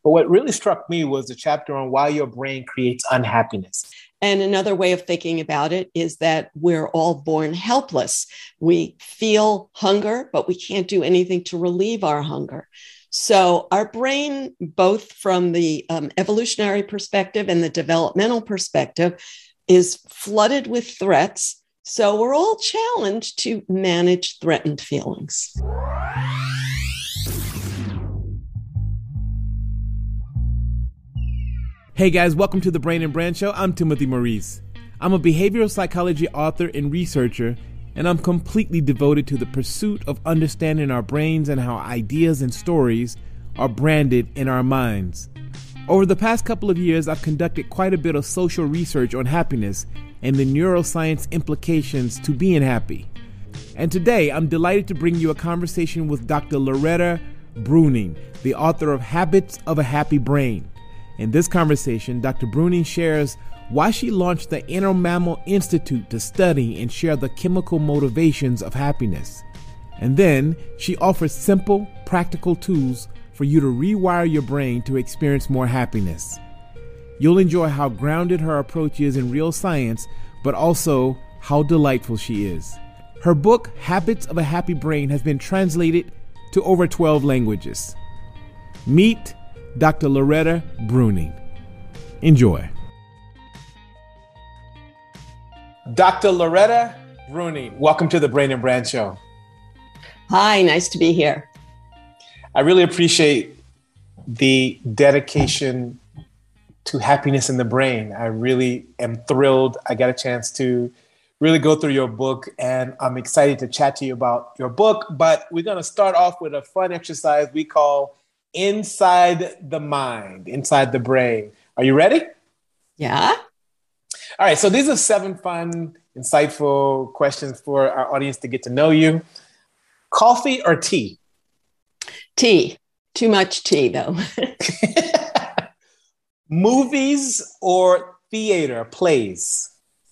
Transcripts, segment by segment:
But what really struck me was the chapter on why your brain creates unhappiness. And another way of thinking about it is that we're all born helpless. We feel hunger, but we can't do anything to relieve our hunger. So our brain, both from the evolutionary perspective and the developmental perspective, is flooded with threats. So we're all challenged to manage threatened feelings. Hey guys, welcome to the Brain and Brand Show. I'm Timothy Maurice. I'm a behavioral psychology author and researcher, and I'm completely devoted to the pursuit of understanding our brains and how ideas and stories are branded in our minds. Over the past couple of years, I've conducted quite a bit of social research on happiness and the neuroscience implications to being happy. And today, I'm delighted to bring you a conversation with Dr. Loretta Breuning, the author of Habits of a Happy Brain. In this conversation, Dr. Breuning shares why she launched the Inner Mammal Institute to study and share the chemical motivations of happiness. And then she offers simple, practical tools for you to rewire your brain to experience more happiness. You'll enjoy how grounded her approach is in real science, but also how delightful she is. Her book, Habits of a Happy Brain, has been translated to over 12 languages. Meet Dr. Loretta Breuning. Enjoy. Dr. Loretta Breuning, welcome to the Brain and Brand Show. Hi, nice to be here. I really appreciate the dedication to happiness in the brain. I really am thrilled I got a chance to really go through your book, and I'm excited to chat to you about your book. But we're going to start off with a fun exercise we call Inside the Mind, Inside the Brain. Are you ready? Yeah. All right. So these are 7 fun, insightful questions for our audience to get to know you. Coffee or tea? Tea. Too much tea, though. Movies or theater, plays?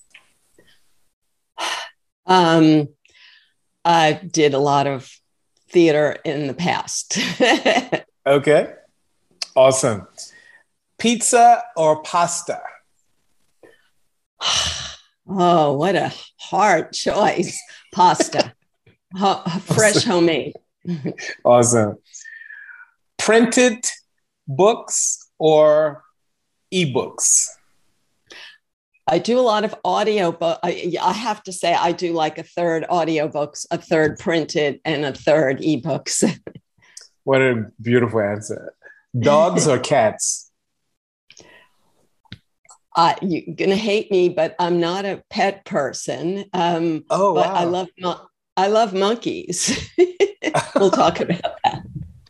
I did a lot of theater in the past. Okay. Awesome. Pizza or pasta? Oh, what a hard choice. Pasta. Fresh, homemade. Awesome. Printed books or ebooks? I do a lot of audio, but I have to say I do like a third audiobooks, a third printed, and a third ebooks. What a beautiful answer. Dogs or cats? You're going to hate me, but I'm not a pet person. But wow. I love monkeys. We'll talk about that.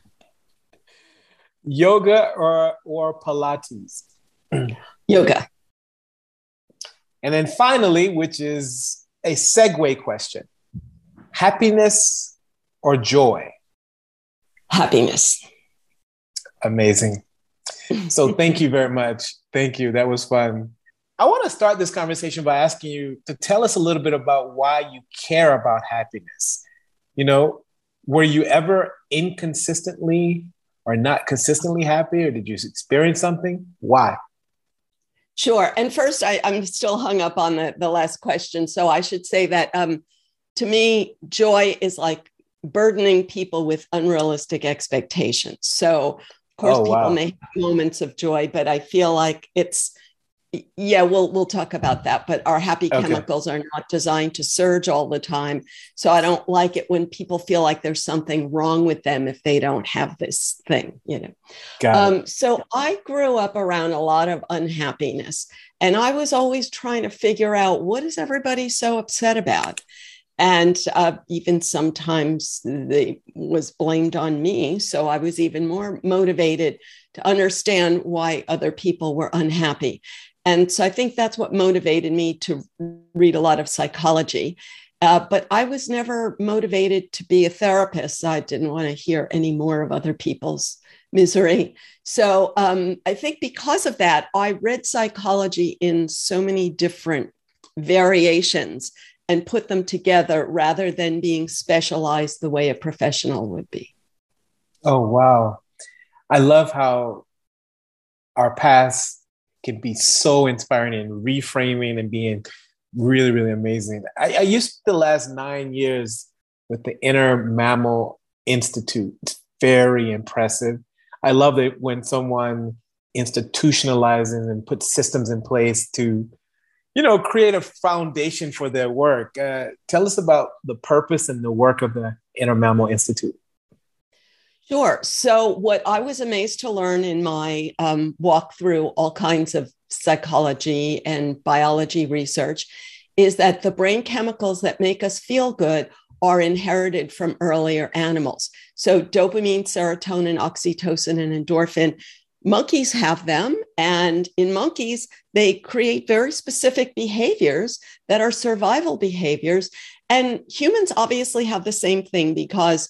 Yoga or Pilates? Yoga. And then finally, which is a segue question, happiness or joy? Happiness. Amazing. So thank you very much. Thank you. That was fun. I want to start this conversation by asking you to tell us a little bit about why you care about happiness. You know, were you ever inconsistently or not consistently happy, or did you experience something? Why? Sure. And first, I'm still hung up on the last question. So I should say that to me, joy is like burdening people with unrealistic expectations. So, of course, people may have moments of joy, but I feel like we'll talk about that. But our happy chemicals are not designed to surge all the time. So I don't like it when people feel like there's something wrong with them if they don't have this thing, you know. Got it. So I grew up around a lot of unhappiness, and I was always trying to figure out, what is everybody so upset about? And even sometimes they was blamed on me. So I was even more motivated to understand why other people were unhappy. And so I think that's what motivated me to read a lot of psychology. But I was never motivated to be a therapist. I didn't want to hear any more of other people's misery. So I think because of that, I read psychology in so many different variations and put them together rather than being specialized the way a professional would be. Oh, wow. I love how our past can be so inspiring and reframing and being really, really amazing. I used the last 9 years with the Inner Mammal Institute. It's very impressive. I love it when someone institutionalizes and puts systems in place to, create a foundation for their work. Tell us about the purpose and the work of the Inner Mammal Institute. Sure. So what I was amazed to learn in my walk through all kinds of psychology and biology research is that the brain chemicals that make us feel good are inherited from earlier animals. So dopamine, serotonin, oxytocin, and endorphin, monkeys have them. And in monkeys, they create very specific behaviors that are survival behaviors. And humans obviously have the same thing because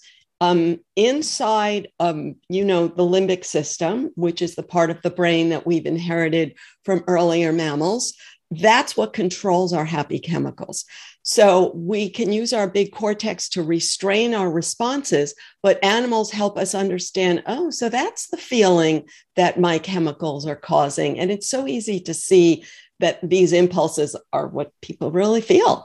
inside, the limbic system, which is the part of the brain that we've inherited from earlier mammals, that's what controls our happy chemicals. So we can use our big cortex to restrain our responses, but animals help us understand, oh, so that's the feeling that my chemicals are causing. And it's so easy to see that these impulses are what people really feel.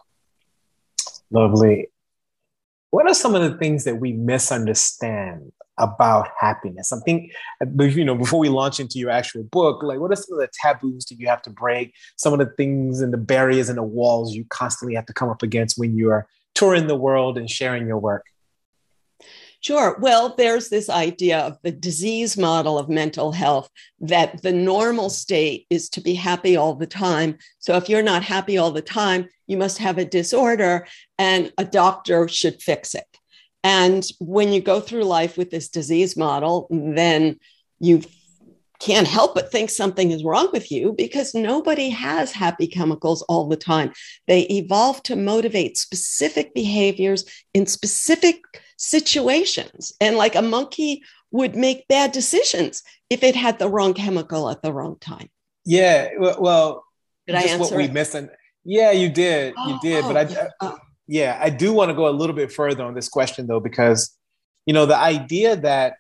Lovely. What are some of the things that we misunderstand about happiness? I think, before we launch into your actual book, like what are some of the taboos that you have to break? Some of the things and the barriers and the walls you constantly have to come up against when you are touring the world and sharing your work? Sure. Well, there's this idea of the disease model of mental health, that the normal state is to be happy all the time. So if you're not happy all the time, you must have a disorder and a doctor should fix it. And when you go through life with this disease model, then you can't help but think something is wrong with you because nobody has happy chemicals all the time. They evolve to motivate specific behaviors in specific situations. And like a monkey would make bad decisions if it had the wrong chemical at the wrong time. Yeah. Well, did I answer it? Yeah, you did. But I do want to go a little bit further on this question, though, because, the idea that,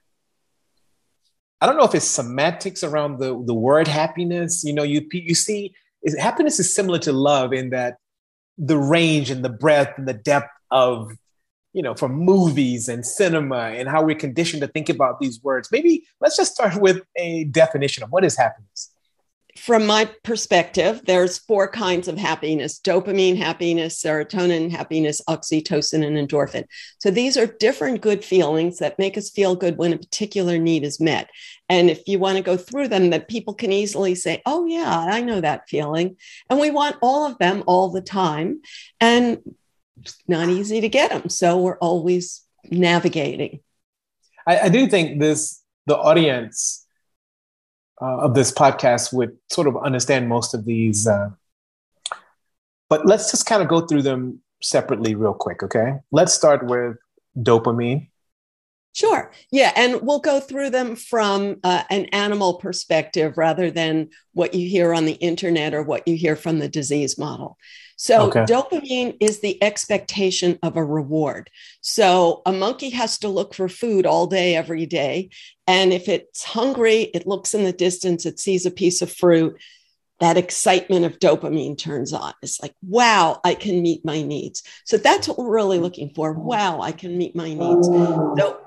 I don't know if it's semantics around the word happiness. You see, happiness is similar to love in that the range and the breadth and the depth of, from movies and cinema and how we're conditioned to think about these words. Maybe let's just start with a definition of what is happiness. From my perspective, there's 4 kinds of happiness: dopamine happiness, serotonin happiness, oxytocin, and endorphin. So these are different good feelings that make us feel good when a particular need is met. And if you want to go through them, that people can easily say, oh yeah, I know that feeling. And we want all of them all the time. And it's not easy to get them. So we're always navigating. I do think the audience of this podcast would sort of understand most of these. But let's just kind of go through them separately real quick, okay? Let's start with dopamine. Sure. Yeah. And we'll go through them from an animal perspective rather than what you hear on the internet or what you hear from the disease model. So dopamine is the expectation of a reward. So a monkey has to look for food all day, every day. And if it's hungry, it looks in the distance, it sees a piece of fruit. That excitement of dopamine turns on. It's like, wow, I can meet my needs. So that's what we're really looking for. Wow, I can meet my needs. So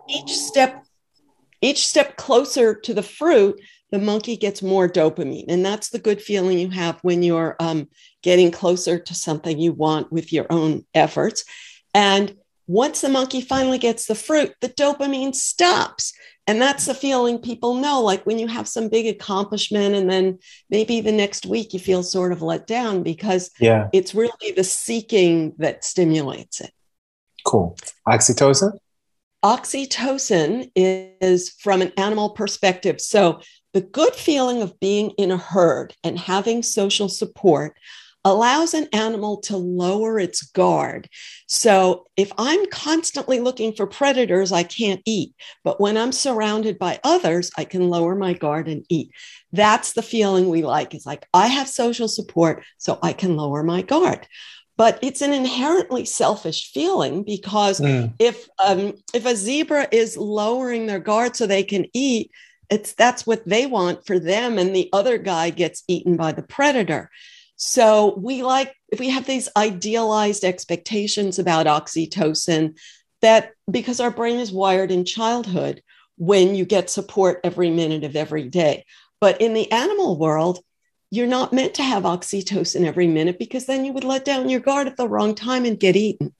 each step closer to the fruit, the monkey gets more dopamine. And that's the good feeling you have when you're getting closer to something you want with your own efforts. And once the monkey finally gets the fruit, the dopamine stops. And that's the feeling people know, like when you have some big accomplishment and then maybe the next week you feel sort of let down because it's really the seeking that stimulates it. Cool. Oxytocin? Oxytocin is from an animal perspective. So the good feeling of being in a herd and having social support allows an animal to lower its guard. So if I'm constantly looking for predators, I can't eat. But when I'm surrounded by others, I can lower my guard and eat. That's the feeling we like. It's like, I have social support, so I can lower my guard. But it's an inherently selfish feeling because if a zebra is lowering their guard so they can eat, that's what they want for them, and the other guy gets eaten by the predator. So we have these idealized expectations about oxytocin, that because our brain is wired in childhood when you get support every minute of every day. But in the animal world, you're not meant to have oxytocin every minute, because then you would let down your guard at the wrong time and get eaten.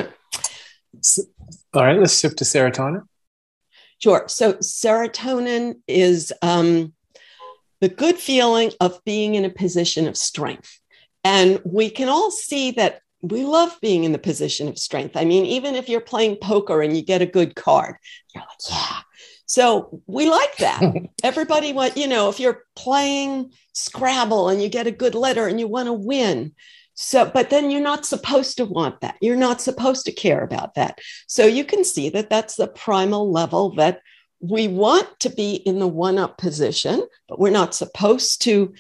All right, let's shift to serotonin. Sure. So serotonin is the good feeling of being in a position of strength. And we can all see that we love being in the position of strength. I mean, even if you're playing poker and you get a good card, you're like, yeah. So we like that. Everybody if you're playing Scrabble and you get a good letter and you want to win. So, but then you're not supposed to want that. You're not supposed to care about that. So you can see that that's the primal level, that we want to be in the one-up position, but we're not supposed to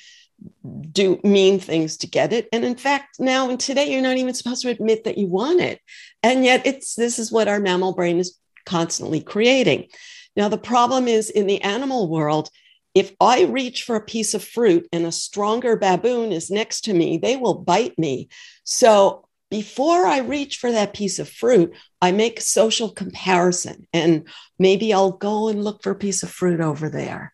do mean things to get it. And in fact, now and today, you're not even supposed to admit that you want it. And yet this is what our mammal brain is constantly creating. Now, the problem is, in the animal world, if I reach for a piece of fruit and a stronger baboon is next to me, they will bite me. So before I reach for that piece of fruit, I make social comparison, and maybe I'll go and look for a piece of fruit over there.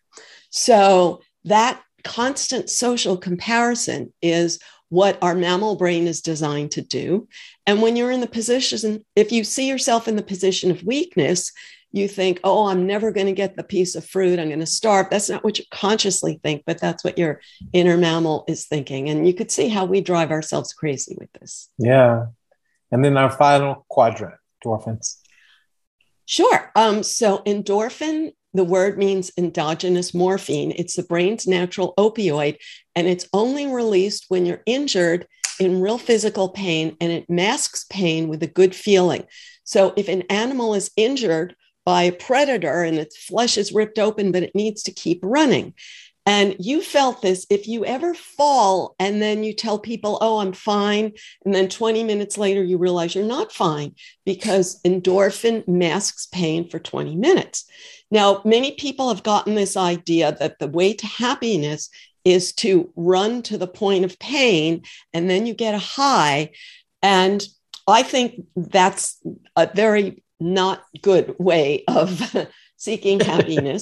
So that constant social comparison is what our mammal brain is designed to do. And when you're in the position, if you see yourself in the position of weakness, you think, oh, I'm never going to get the piece of fruit, I'm going to starve. That's not what you consciously think, but that's what your inner mammal is thinking. And you could see how we drive ourselves crazy with this. Yeah. And then our final quadrant, endorphins. Sure. So endorphin, the word means endogenous morphine. It's the brain's natural opioid, and it's only released when you're injured in real physical pain, and it masks pain with a good feeling. So if an animal is injured by a predator and its flesh is ripped open, but it needs to keep running. And you felt this, if you ever fall and then you tell people, oh, I'm fine, and then 20 minutes later, you realize you're not fine, because endorphin masks pain for 20 minutes. Now, many people have gotten this idea that the way to happiness is to run to the point of pain, and then you get a high. And I think that's a very not good way of seeking happiness.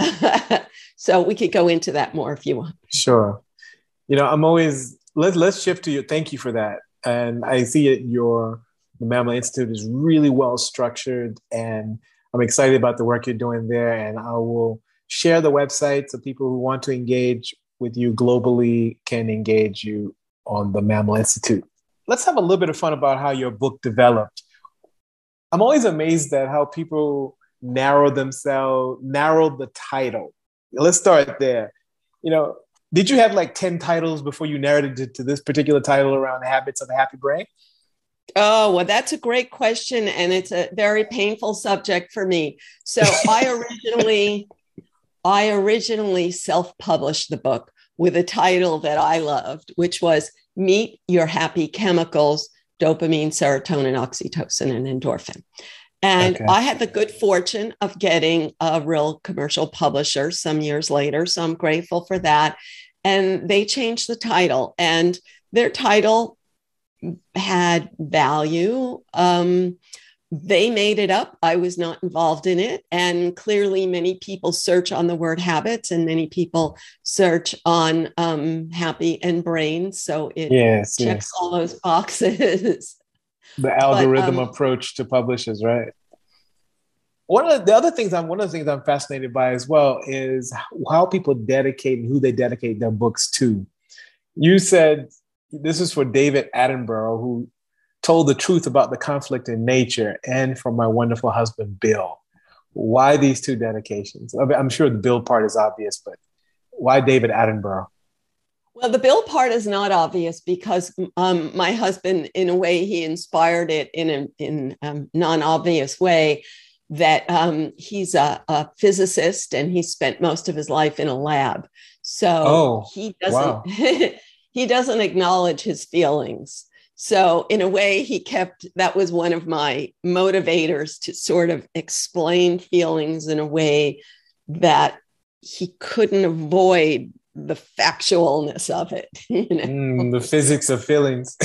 So we could go into that more if you want. Sure. I'm always, let's shift to you. Thank you for that. And I see the Mammal Institute is really well structured, and I'm excited about the work you're doing there. And I will share the website so people who want to engage with you globally can engage you on the Mammal Institute. Let's have a little bit of fun about how your book developed. I'm always amazed at how people narrow the title. Let's start there. Did you have like 10 titles before you narrowed it to this particular title around the habits of a happy brain? Oh, well, that's a great question. And it's a very painful subject for me. So I originally self-published the book with a title that I loved, which was Meet Your Happy Chemicals, Dopamine, Serotonin, Oxytocin, and Endorphin. And I had the good fortune of getting a real commercial publisher some years later. So I'm grateful for that. And they changed the title, and their title had value. They made it up. I was not involved in it. And clearly many people search on the word habits, and many people search on happy and brain. So it checks all those boxes. The algorithm approach to publishers, right? One of the things I'm fascinated by as well is how people dedicate and who they dedicate their books to. You said this is for David Attenborough, who told the truth about the conflict in nature, and for my wonderful husband, Bill. Why these two dedications? I'm sure the Bill part is obvious, but why David Attenborough? Well, the Bill part is not obvious because my husband, in a way, he inspired it in a non-obvious way, that he's a physicist and he spent most of his life in a lab. So he doesn't he doesn't acknowledge his feelings. So in a way, that was one of my motivators to sort of explain feelings in a way that he couldn't avoid the factualness of it. The physics of feelings.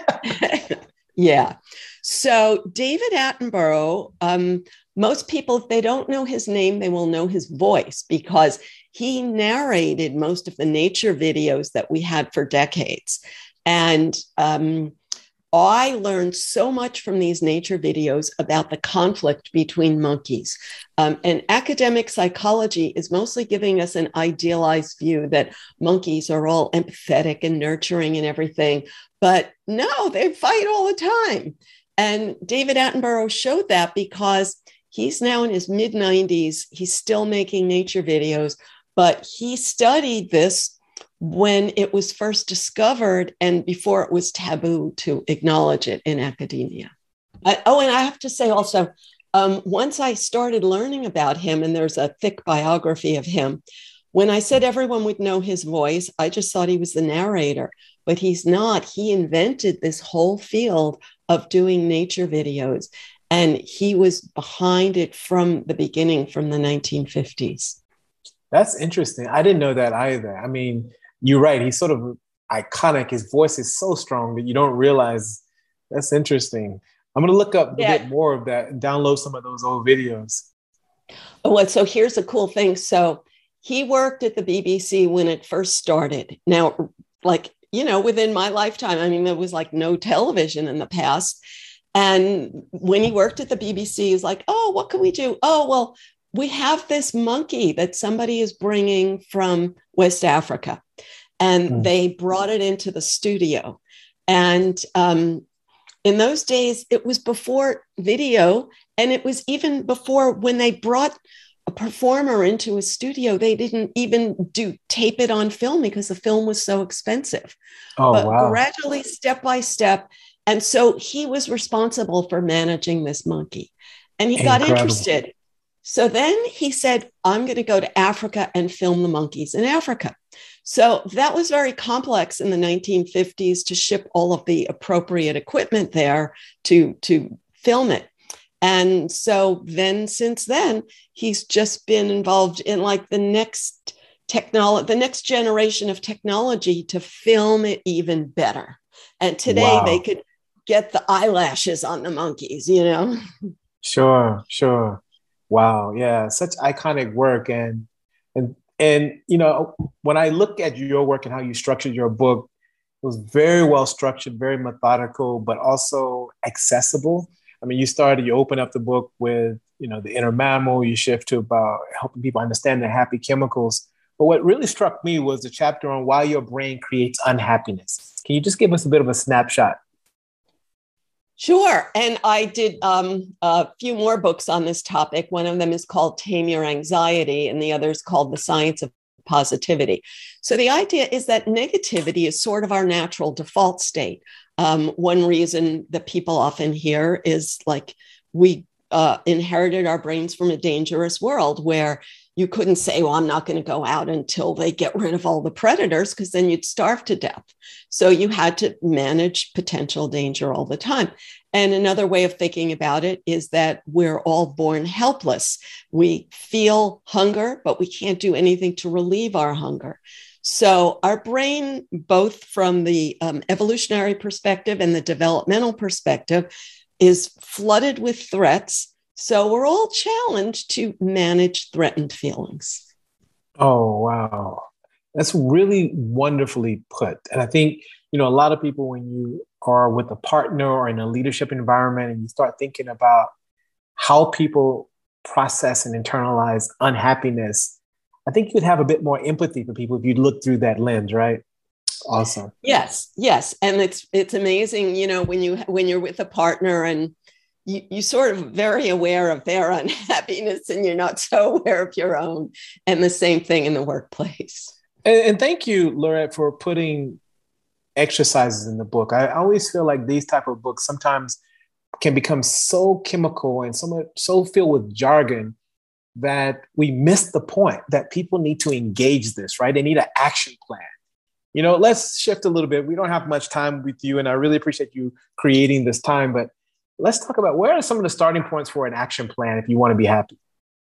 Yeah. So David Attenborough, most people, if they don't know his name, they will know his voice because he narrated most of the nature videos that we had for decades. And I learned so much from these nature videos about the conflict between monkeys. And academic psychology is mostly giving us an idealized view that monkeys are all empathetic and nurturing and everything. But no, they fight all the time. And David Attenborough showed that because he's now in his mid-90s. He's still making nature videos, but he studied this when it was first discovered and before it was taboo to acknowledge it in academia. And I have to say also, once I started learning about him, and there's a thick biography of him, when I said everyone would know his voice, I just thought he was the narrator, but he's not. He invented this whole field of doing nature videos, and he was behind it from the beginning, from the 1950s. That's interesting. I didn't know that either. I mean, you're right. He's sort of iconic. His voice is so strong that you don't realize. That's interesting. I'm going to look up a bit more of that and download some of those old videos. Well, so here's a cool thing. So he worked at the BBC when it first started. Now, within my lifetime, I mean, there was no television in the past. And when he worked at the BBC, he's like, oh, what can we do? Oh, well, we have this monkey that somebody is bringing from West Africa. And they brought it into the studio. And in those days, it was before video. And it was even before when they brought a performer into a studio, they didn't even tape it on film because the film was so expensive. But gradually, step by step. And so he was responsible for managing this monkey. And he got interested. So then he said, I'm going to go to Africa and film the monkeys in Africa. So that was very complex in the 1950s to ship all of the appropriate equipment there to film it. And so then, since then, he's just been involved in the next generation of technology to film it even better. And today they could get the eyelashes on the monkeys, Sure. Wow. Yeah. Such iconic work. And when I look at your work and how you structured your book, it was very well structured, very methodical, but also accessible. I mean, you open up the book with, the inner mammal, you shift to about helping people understand their happy chemicals. But what really struck me was the chapter on why your brain creates unhappiness. Can you just give us a bit of a snapshot? Sure. And I did a few more books on this topic. One of them is called Tame Your Anxiety, and the other is called The Science of Positivity. So the idea is that negativity is sort of our natural default state. One reason that people often hear is we inherited our brains from a dangerous world where you couldn't say, well, I'm not going to go out until they get rid of all the predators, because then you'd starve to death. So you had to manage potential danger all the time. And another way of thinking about it is that we're all born helpless. We feel hunger, but we can't do anything to relieve our hunger. So our brain, both from the evolutionary perspective and the developmental perspective, is flooded with threats. So we're all challenged to manage threatened feelings. Oh, wow. That's really wonderfully put. And I think, a lot of people, when you are with a partner or in a leadership environment and you start thinking about how people process and internalize unhappiness, I think you'd have a bit more empathy for people if you'd look through that lens, right? Awesome. Yes. And it's amazing, when you're with a partner and you sort of very aware of their unhappiness and you're not so aware of your own, and the same thing in the workplace. And thank you, Laurette, for putting exercises in the book. I always feel like these type of books sometimes can become so chemical and so filled with jargon that we miss the point that people need to engage this, right? They need an action plan. Let's shift a little bit. We don't have much time with you, and I really appreciate you creating this time, but let's talk about where are some of the starting points for an action plan if you want to be happy?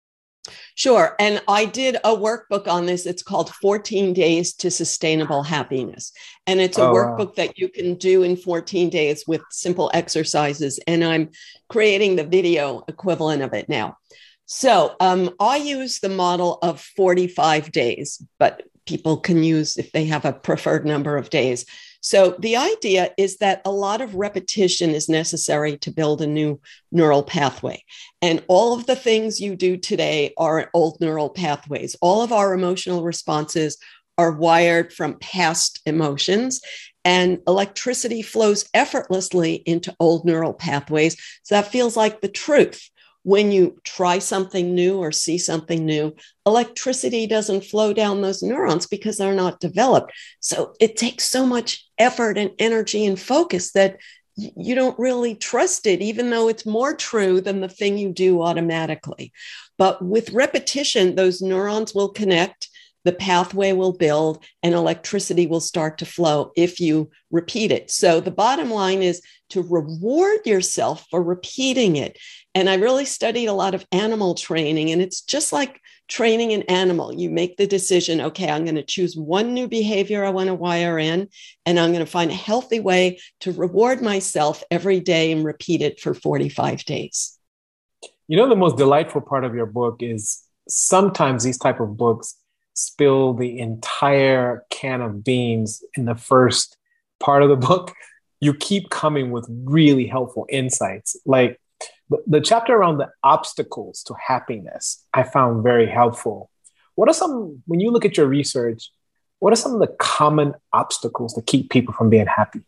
Sure. And I did a workbook on this. It's called 14 Days to Sustainable Happiness. And it's a workbook that you can do in 14 days with simple exercises. And I'm creating the video equivalent of it now. So I use the model of 45 days, but people can use if they have a preferred number of days. So the idea is that a lot of repetition is necessary to build a new neural pathway. And all of the things you do today are old neural pathways. All of our emotional responses are wired from past emotions, and electricity flows effortlessly into old neural pathways. So that feels like the truth. When you try something new or see something new, electricity doesn't flow down those neurons because they're not developed. So it takes so much effort and energy and focus that you don't really trust it, even though it's more true than the thing you do automatically. But with repetition, those neurons will connect, the pathway will build, and electricity will start to flow if you repeat it. So the bottom line is to reward yourself for repeating it. And I really studied a lot of animal training, and it's just like training an animal. You make the decision, okay, I'm going to choose one new behavior I want to wire in, and I'm going to find a healthy way to reward myself every day and repeat it for 45 days. You know, the most delightful part of your book is sometimes these type of books spill the entire can of beans in the first part of the book. You keep coming with really helpful insights. Like the chapter around the obstacles to happiness, I found very helpful. What are some, when you look at your research, what are some of the common obstacles that keep people from being happy?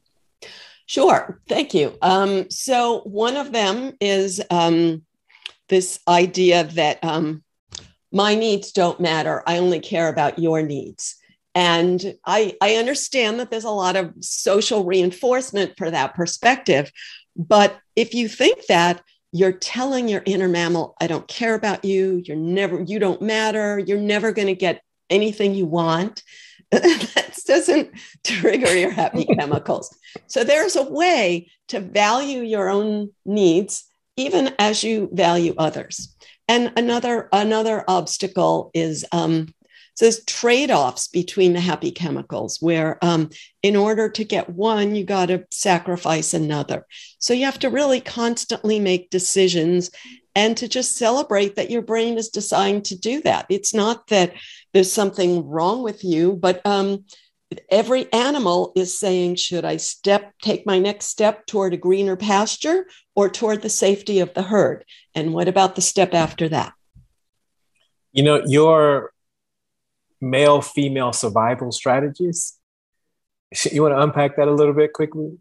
Sure. Thank you. So one of them is this idea that my needs don't matter. I only care about your needs. And I understand that there's a lot of social reinforcement for that perspective. But if you think that, you're telling your inner mammal, I don't care about you. You don't matter. You're never going to get anything you want. That doesn't trigger your happy chemicals. So there's a way to value your own needs, even as you value others. And another obstacle is there's trade-offs between the happy chemicals where in order to get one, you got to sacrifice another. So you have to really constantly make decisions and to just celebrate that your brain is designed to do that. It's not that there's something wrong with you, but every animal is saying, should I take my next step toward a greener pasture or toward the safety of the herd? And what about the step after that? You know, your male-female survival strategies, you want to unpack that a little bit quickly?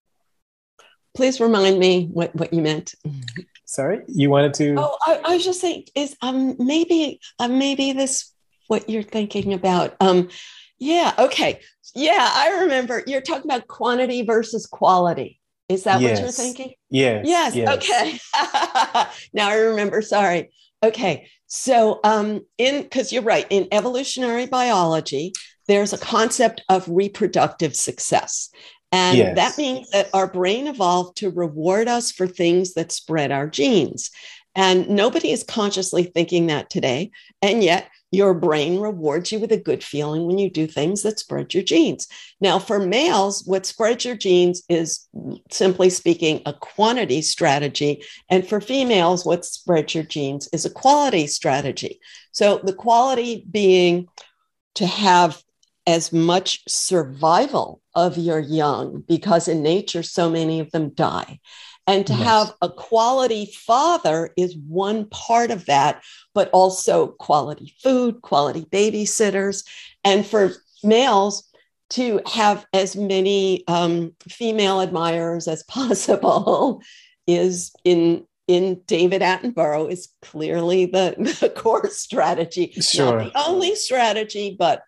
Please remind me what you meant. Sorry, you wanted to? Oh, I was just saying, is maybe this what you're thinking about? Yeah. Okay. Yeah, I remember you're talking about quantity versus quality. Is that what you're thinking? Yes. Okay. Now I remember. Sorry. Okay. So, because you're right, in evolutionary biology, there's a concept of reproductive success. And that means that our brain evolved to reward us for things that spread our genes. And nobody is consciously thinking that today. And yet your brain rewards you with a good feeling when you do things that spread your genes. Now, for males, what spreads your genes is, simply speaking, a quantity strategy. And for females, what spreads your genes is a quality strategy. So the quality being to have as much survival of your young, because in nature, so many of them die. And to have a quality father is one part of that, but also quality food, quality babysitters. And for males, to have as many female admirers as possible is in David Attenborough is clearly the core strategy. Sure. Not the only strategy, but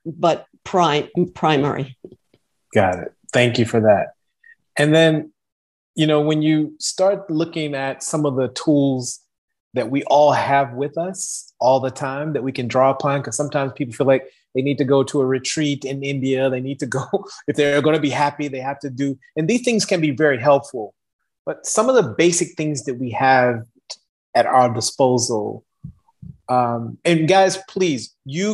primary. Got it. Thank you for that. And then, you know, when you start looking at some of the tools that we all have with us all the time that we can draw upon, because sometimes people feel like they need to go to a retreat in India. They need to go, if they're going to be happy, they have to do. And these things can be very helpful. But some of the basic things that we have at our disposal, And guys, please,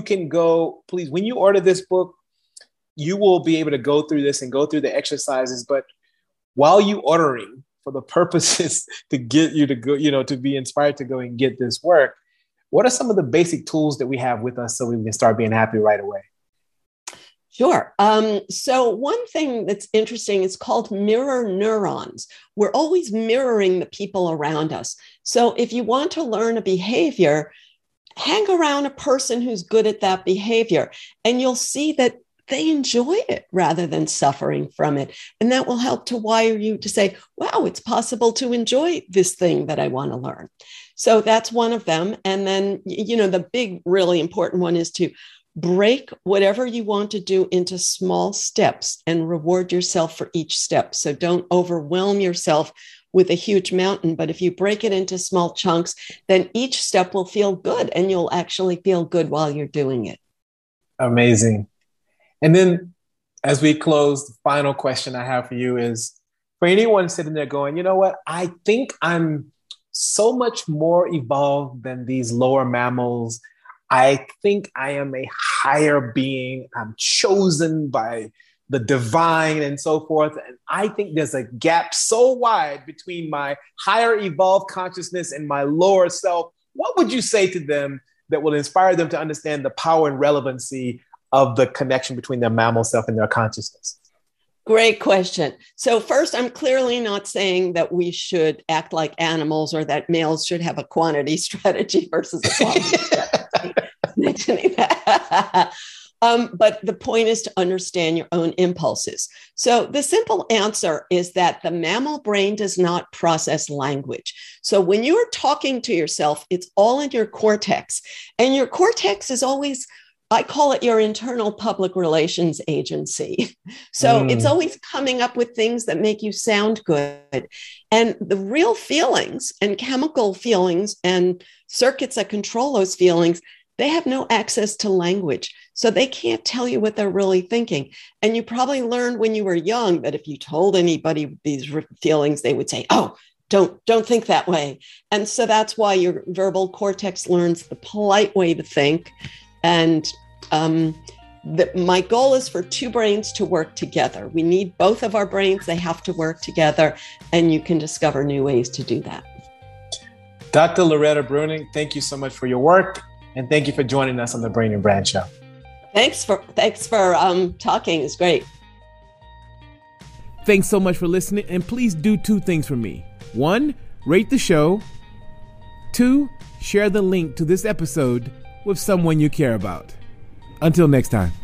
when you order this book, you will be able to go through this and go through the exercises. But while you ordering, for the purposes to get you to go, to be inspired to go and get this work, what are some of the basic tools that we have with us so we can start being happy right away? Sure. So one thing that's interesting is called mirror neurons. We're always mirroring the people around us. So if you want to learn a behavior, hang around a person who's good at that behavior, and you'll see that they enjoy it rather than suffering from it. And that will help to wire you to say, wow, it's possible to enjoy this thing that I want to learn. So that's one of them. And then, the big, really important one is to break whatever you want to do into small steps and reward yourself for each step. So don't overwhelm yourself with a huge mountain, but if you break it into small chunks, then each step will feel good and you'll actually feel good while you're doing it. Amazing. And then as we close, the final question I have for you is, for anyone sitting there going, you know what, I think I'm so much more evolved than these lower mammals. I think I am a higher being. I'm chosen by the divine and so forth. And I think there's a gap so wide between my higher evolved consciousness and my lower self. What would you say to them that will inspire them to understand the power and relevancy of the connection between their mammal self and their consciousness? Great question. So first, I'm clearly not saying that we should act like animals or that males should have a quantity strategy versus a quality strategy. Mentioning that. But the point is to understand your own impulses. So the simple answer is that the mammal brain does not process language. So when you're talking to yourself, it's all in your cortex. And your cortex is always, I call it your internal public relations agency. So it's always coming up with things that make you sound good. And the real feelings and chemical feelings and circuits that control those feelings, they have no access to language. So they can't tell you what they're really thinking. And you probably learned when you were young that if you told anybody these feelings, they would say, oh, don't think that way. And so that's why your verbal cortex learns the polite way to think. And my goal is for two brains to work together. We need both of our brains. They have to work together, and you can discover new ways to do that. Dr. Loretta Breuning, thank you so much for your work. And thank you for joining us on the Brain and Brand Show. Thanks for talking. It's great. Thanks so much for listening. And please do two things for me. 1, rate the show. 2, share the link to this episode with someone you care about. Until next time.